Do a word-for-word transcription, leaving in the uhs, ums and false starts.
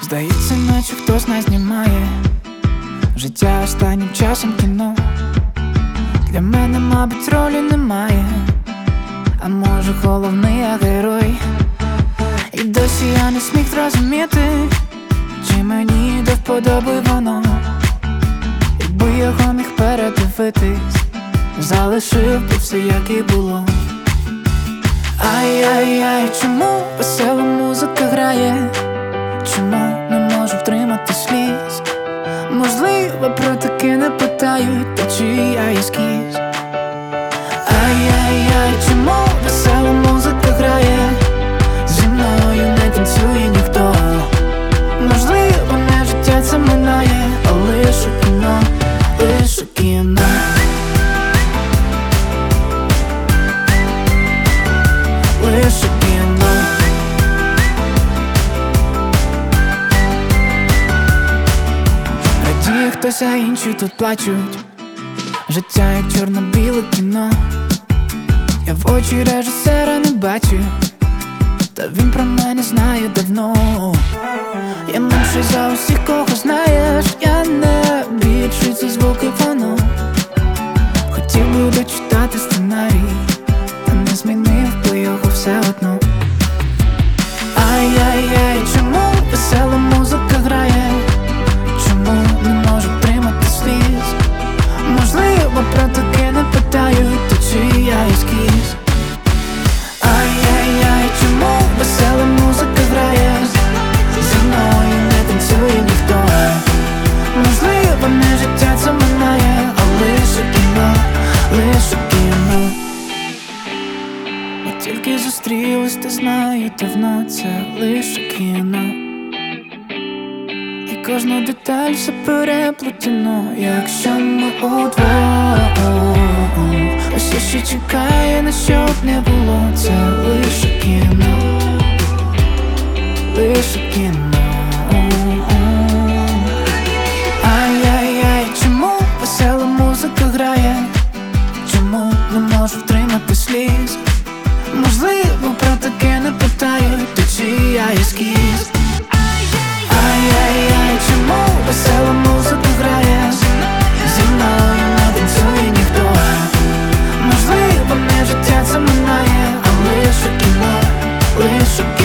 Здається, наче хтось нас знімає. Життя останнім часом кіно. Для мене, мабуть, ролі немає. А може, головний я герой. І досі я не зміг зрозуміти, чи мені до вподоби воно. Якби його міг передивитись, залишив би все, як і було. Ай-яй-яй, чому весела музика грає? Чому не можу втримати сліз? Можливо, про таке не питають, та чи я ескіз. Ай-яй-яй, чому весела музика грає? Зі мною не танцює ніхто. Можливо, не життя це минає, а лише кіно, лише кіно. Лише кіно. Радіє хтось, а інші тут плачуть. Життя як чорно-біле кіно. Я в очі режисера не бачу, та він про мене знає давно. Я менший за усіх, кого знаєш. Я не більший, ці звуки воно. Хотів би дочитати сценарій, та не змінив би його все одно. Ай-яй-яй, чому весела музика грає? Чому не можу втримати сліз? Можливо, про таке не питають, то чи я ескіз. Ай-яй-яй, чому весела музика грає? Зі мною не танцює ніхто. Можливо, не життя це минає, а лише кіно, лише кіно. Ми тільки зустрілись, ти знаю, давно це лише кіно. І кожна деталь все переплетено, якщо ми удвох. Усе, що чекає, на що б не було, це лише кіно, лише кіно. Ай-яй-яй, чому весела музика грає? Чому не можу втримати сліз? Можливо, про таке не питають, то чи я ескіз. Ай-яй-яй, чому весела музика грає? Зі мною не танцює ніхто. Можливо, не життя це минає, а лише кіно, лише кіно.